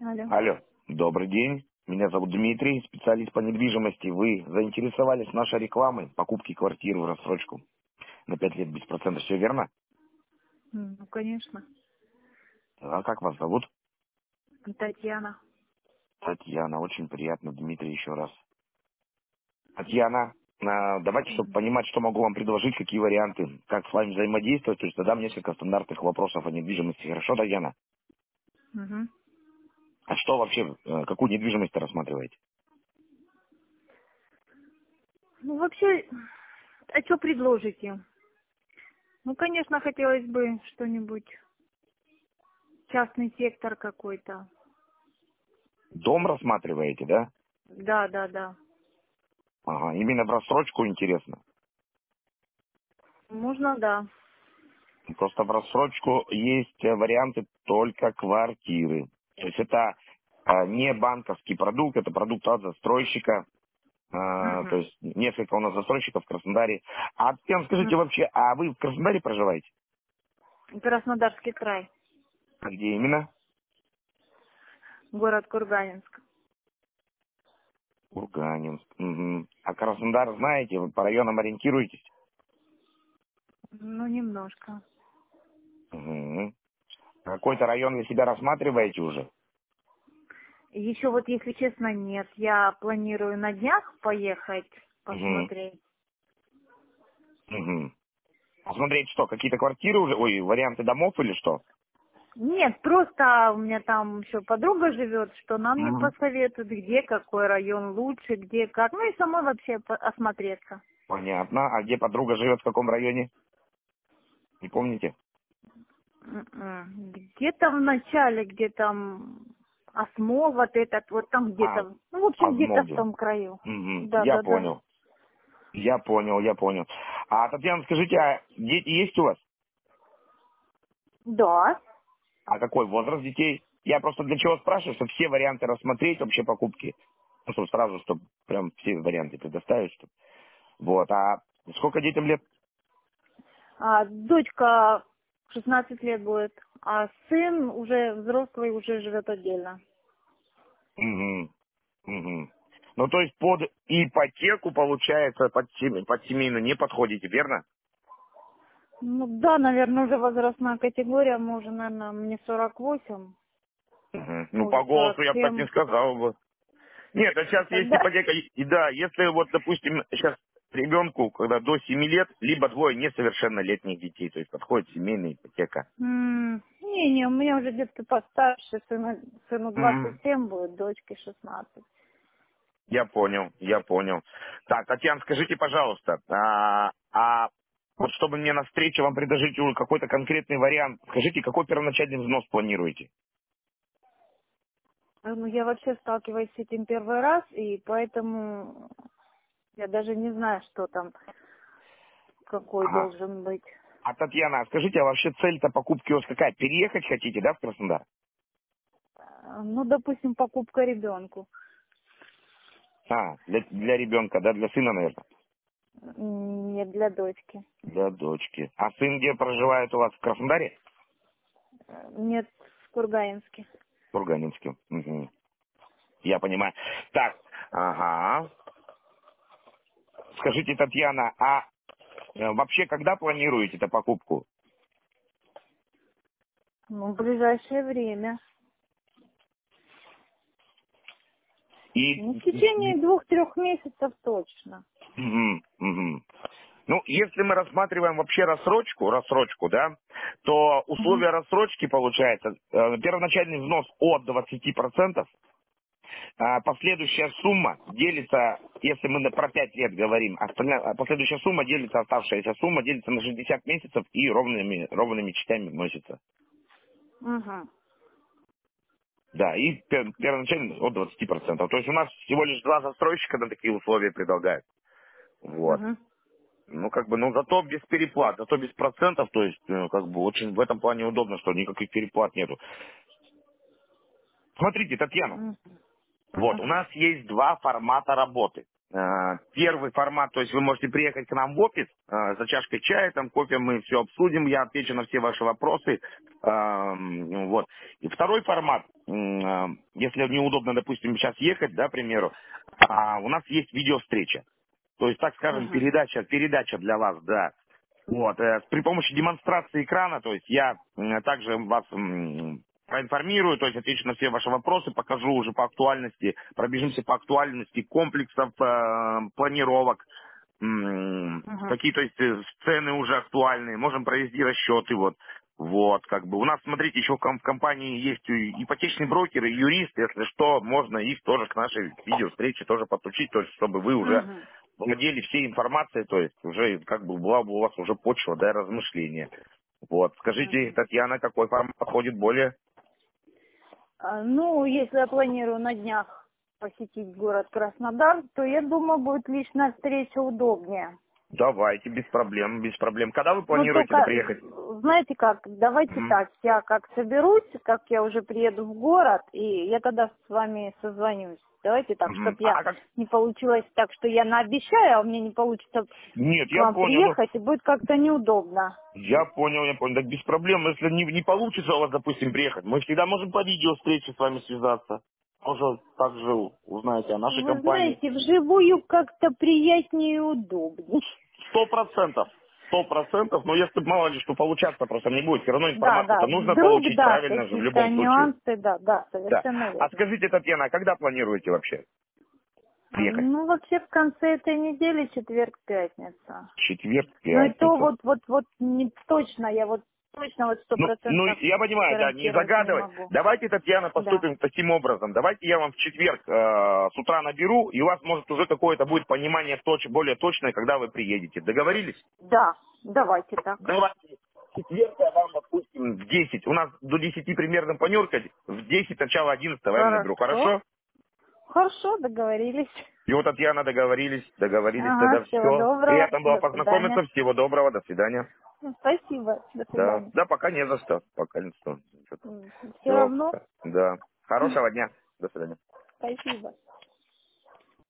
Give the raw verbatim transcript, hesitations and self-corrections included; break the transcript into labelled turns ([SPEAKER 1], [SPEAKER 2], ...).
[SPEAKER 1] Алло.
[SPEAKER 2] Алло, добрый день. Меня зовут Дмитрий, специалист по недвижимости. Вы заинтересовались нашей рекламой покупки квартиры в рассрочку на пять лет без процента. Все верно?
[SPEAKER 1] М, Ну, конечно.
[SPEAKER 2] А как вас зовут?
[SPEAKER 1] Татьяна.
[SPEAKER 2] Татьяна. Очень приятно, Дмитрий, еще раз. Татьяна, а, давайте, чтобы
[SPEAKER 1] Мгм.
[SPEAKER 2] понимать, что могу вам предложить, какие варианты, как с вами взаимодействовать, то есть задам несколько стандартных вопросов о недвижимости. Хорошо, Татьяна?
[SPEAKER 1] Мгм.
[SPEAKER 2] А что вообще, э, какую недвижимость рассматриваете?
[SPEAKER 1] Ну, вообще, а что предложите? Ну, конечно, хотелось бы что-нибудь, частный сектор какой-то.
[SPEAKER 2] Дом рассматриваете, да?
[SPEAKER 1] Да, да, да.
[SPEAKER 2] Ага, именно в рассрочку интересно.
[SPEAKER 1] Можно, да.
[SPEAKER 2] Просто в рассрочку есть э, варианты только квартиры. То есть это э, не банковский продукт, это продукт от застройщика. Э, то
[SPEAKER 1] Угу.
[SPEAKER 2] есть несколько у нас застройщиков в Краснодаре. А теперь скажите вообще, а вы в Краснодаре проживаете?
[SPEAKER 1] Краснодарский край,
[SPEAKER 2] А где именно?
[SPEAKER 1] город Курганинск.
[SPEAKER 2] Курганинск. Мгм. А Краснодар знаете, вы по районам ориентируетесь?
[SPEAKER 1] Ну, немножко.
[SPEAKER 2] Мгм. Какой-то район для себя рассматриваете уже?
[SPEAKER 1] Еще вот, если честно, нет. Я планирую на днях поехать
[SPEAKER 2] Мгм.
[SPEAKER 1] посмотреть.
[SPEAKER 2] Мгм. Посмотреть что, какие-то квартиры уже, ой, варианты домов или что?
[SPEAKER 1] Нет, просто у меня там еще подруга живет, что нам мне
[SPEAKER 2] Мгм.
[SPEAKER 1] посоветуют, где какой район лучше, где как. Ну и самой вообще по- осмотреться.
[SPEAKER 2] Понятно. А где подруга живет, в каком районе? Не помните?
[SPEAKER 1] М-м. Где-то в начале, где там Осмол, вот этот, вот там
[SPEAKER 2] А,
[SPEAKER 1] где-то, ну, в общем, где-то в
[SPEAKER 2] Азмолде.
[SPEAKER 1] том краю.
[SPEAKER 2] Мгм.
[SPEAKER 1] Да,
[SPEAKER 2] Я
[SPEAKER 1] да, да.
[SPEAKER 2] понял. Я понял, я понял. А, Татьяна, скажите, а дети есть у вас?
[SPEAKER 1] Да.
[SPEAKER 2] А какой возраст детей? Я просто для чего спрашиваю, чтобы все варианты рассмотреть, вообще покупки. Ну, чтобы сразу, чтобы прям все варианты предоставить. Чтобы... Вот. А сколько детям лет?
[SPEAKER 1] А, дочка шестнадцать лет будет, а сын уже взрослый, уже живет отдельно.
[SPEAKER 2] Угу. Угу. Ну, то есть под ипотеку, получается, под, семей- под семейную не подходите, верно?
[SPEAKER 1] Ну да, наверное, уже возрастная категория, может, наверное, мне сорок восемь,
[SPEAKER 2] Мгм. Ну, по
[SPEAKER 1] может, сорок
[SPEAKER 2] голосу я бы так не
[SPEAKER 1] семь.
[SPEAKER 2] сказал бы. Нет, а сейчас есть
[SPEAKER 1] Тогда,
[SPEAKER 2] ипотека. И и да, если вот, допустим, сейчас ребенку, когда до семи лет, либо двое несовершеннолетних детей, то есть подходит семейная ипотека.
[SPEAKER 1] м, не-не, у меня уже детки постарше, сыну, сыну двадцать
[SPEAKER 2] Мгм.
[SPEAKER 1] семь будет, дочке шестнадцать.
[SPEAKER 2] Я понял, я понял. Так, Татьяна, скажите, пожалуйста, а, а вот чтобы мне на встречу вам предложить уже какой-то конкретный вариант, скажите, какой первоначальный взнос планируете?
[SPEAKER 1] А, Ну, я вообще сталкиваюсь с этим первый раз, и поэтому я даже не знаю, что там, какой
[SPEAKER 2] Ага.
[SPEAKER 1] должен быть.
[SPEAKER 2] А, Татьяна, а скажите, а вообще цель-то покупки у вас какая? Переехать хотите, да, в Краснодар?
[SPEAKER 1] А, Ну, допустим, покупка ребенку.
[SPEAKER 2] А, для, для ребенка, да, для сына, наверное.
[SPEAKER 1] М, Не для дочки.
[SPEAKER 2] Для дочки. А сын где проживает у вас? В Краснодаре?
[SPEAKER 1] Э, Нет, в Кургаинске.
[SPEAKER 2] В Курганинске. Мгм. Я понимаю. Так, ага. Скажите, Татьяна, а э, вообще когда планируете эту покупку?
[SPEAKER 1] Ну, в ближайшее время.
[SPEAKER 2] И,
[SPEAKER 1] Ну, в
[SPEAKER 2] и-
[SPEAKER 1] течение
[SPEAKER 2] и-
[SPEAKER 1] двух-трех месяцев точно.
[SPEAKER 2] мгм, мгм. Ну, если мы рассматриваем вообще рассрочку, рассрочку, да, то
[SPEAKER 1] Мгм.
[SPEAKER 2] условия рассрочки получается э, первоначальный взнос от двадцати процентов. А последующая сумма делится, если мы на- про пять лет говорим, остальная, а последующая сумма делится, оставшаяся сумма делится на шестьдесят месяцев и ровными, ровными частями вносится.
[SPEAKER 1] Угу.
[SPEAKER 2] Да, и пер- первоначально от двадцати процентов. То есть у нас всего лишь два застройщика на такие условия предлагают. Вот.
[SPEAKER 1] Угу.
[SPEAKER 2] Ну, как бы, ну, зато без переплат, зато без процентов, то есть, э, как бы, очень в этом плане удобно, что никаких переплат нету. Смотрите, Татьяна,
[SPEAKER 1] Угу.
[SPEAKER 2] вот, у нас есть два формата работы. Э, Первый формат, то есть вы можете приехать к нам в офис э, за чашкой чая, там кофе, мы все обсудим, я отвечу на все ваши вопросы. Э, Вот. И второй формат, м, э, если неудобно, допустим, сейчас ехать, да, к примеру, а, у нас есть видеовстреча. То есть, так скажем,
[SPEAKER 1] Мгм.
[SPEAKER 2] передача, передача для вас, да. Вот, э, при помощи демонстрации экрана, то есть я м, также вас м, проинформирую, то есть отвечу на все ваши вопросы, покажу уже по актуальности, пробежимся по актуальности комплексов, э, планировок, м,
[SPEAKER 1] Мгм.
[SPEAKER 2] какие, то есть, э, сцены уже актуальные, можем провести расчеты, вот. Вот, как бы. У нас, смотрите, еще в ком- в компании есть и ипотечный брокер, и юрист, если что, можно их тоже к нашей видеовстрече тоже подключить, то есть, чтобы вы уже
[SPEAKER 1] Мгм.
[SPEAKER 2] владели всей информацией, то есть уже как бы была бы у вас уже почва, да, размышления. Вот. Скажите,
[SPEAKER 1] Мгм.
[SPEAKER 2] Татьяна, какой формат подходит более?
[SPEAKER 1] А, Ну, если я планирую на днях посетить город Краснодар, то я думаю, будет личная встреча удобнее.
[SPEAKER 2] Давайте, без проблем, без проблем. Когда вы
[SPEAKER 1] Ну,
[SPEAKER 2] планируете да,
[SPEAKER 1] только,
[SPEAKER 2] приехать?
[SPEAKER 1] знаете как, давайте
[SPEAKER 2] Мгм.
[SPEAKER 1] так, я как соберусь, как я уже приеду в город, и я тогда с вами созвонюсь. Давайте так,
[SPEAKER 2] Мгм.
[SPEAKER 1] чтобы
[SPEAKER 2] А
[SPEAKER 1] я
[SPEAKER 2] а как?
[SPEAKER 1] не получилось так, что я наобещаю, а у меня не получится
[SPEAKER 2] Нет,
[SPEAKER 1] к
[SPEAKER 2] я
[SPEAKER 1] вам
[SPEAKER 2] понял. Ну,
[SPEAKER 1] приехать, и будет как-то неудобно.
[SPEAKER 2] я понял, я понял. Так без проблем. Если не, не получится у вас, допустим, приехать, мы всегда можем по видео встречи с вами связаться. Может, также узнаете о нашей
[SPEAKER 1] Вы
[SPEAKER 2] компании.
[SPEAKER 1] знаете, вживую как-то приятнее и удобнее.
[SPEAKER 2] Сто процентов. Сто процентов. Но если мало ли что получаться просто не будет, все равно
[SPEAKER 1] Да,
[SPEAKER 2] информацию-то
[SPEAKER 1] да,
[SPEAKER 2] нужно
[SPEAKER 1] вдруг,
[SPEAKER 2] получить
[SPEAKER 1] да,
[SPEAKER 2] правильно же в
[SPEAKER 1] какие-то
[SPEAKER 2] любом случае.
[SPEAKER 1] нюансы, да, да,
[SPEAKER 2] Да.
[SPEAKER 1] совершенно
[SPEAKER 2] А
[SPEAKER 1] верно.
[SPEAKER 2] скажите, Татьяна, а когда планируете вообще
[SPEAKER 1] А,
[SPEAKER 2] приехать?
[SPEAKER 1] Ну, вообще в конце этой недели, четверг, пятница.
[SPEAKER 2] Четверг,
[SPEAKER 1] Ну и то
[SPEAKER 2] пятница.
[SPEAKER 1] вот, вот, вот не точно, я вот точно вот сто
[SPEAKER 2] Ну, ну,
[SPEAKER 1] процентов
[SPEAKER 2] я понимаю, да, не
[SPEAKER 1] гарантировать не
[SPEAKER 2] загадывать.
[SPEAKER 1] могу.
[SPEAKER 2] Давайте, Татьяна,
[SPEAKER 1] Да,
[SPEAKER 2] поступим таким образом. Давайте я вам в четверг э, с утра наберу, и у вас, может, уже какое-то будет понимание точ, более точное, когда вы приедете. Договорились?
[SPEAKER 1] да, давайте так.
[SPEAKER 2] Давайте. В четверг я вам, допустим, в десять. У нас до десяти примерно понюркать. В десять, начало одиннадцатого я вам наберу.
[SPEAKER 1] Хорошо,
[SPEAKER 2] Хорошо?
[SPEAKER 1] хорошо, договорились.
[SPEAKER 2] И вот, Татьяна, договорились. Договорились тогда
[SPEAKER 1] Ага, всего
[SPEAKER 2] все.
[SPEAKER 1] доброго,
[SPEAKER 2] Приятно было
[SPEAKER 1] до свидания.
[SPEAKER 2] познакомиться. Всего доброго. До свидания.
[SPEAKER 1] Ну, Спасибо, до
[SPEAKER 2] Да.
[SPEAKER 1] свидания.
[SPEAKER 2] Да, пока не за что. Пока не за что.
[SPEAKER 1] Все
[SPEAKER 2] Все.
[SPEAKER 1] равно,
[SPEAKER 2] Да. Хорошего дня. До свидания.
[SPEAKER 1] спасибо.